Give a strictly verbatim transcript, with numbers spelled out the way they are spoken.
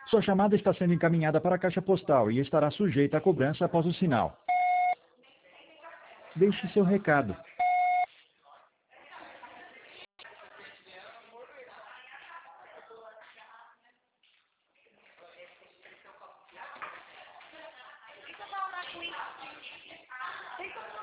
Sua chamada está sendo encaminhada para a caixa postal e estará sujeita a cobrança após o sinal. Deixe seu recado.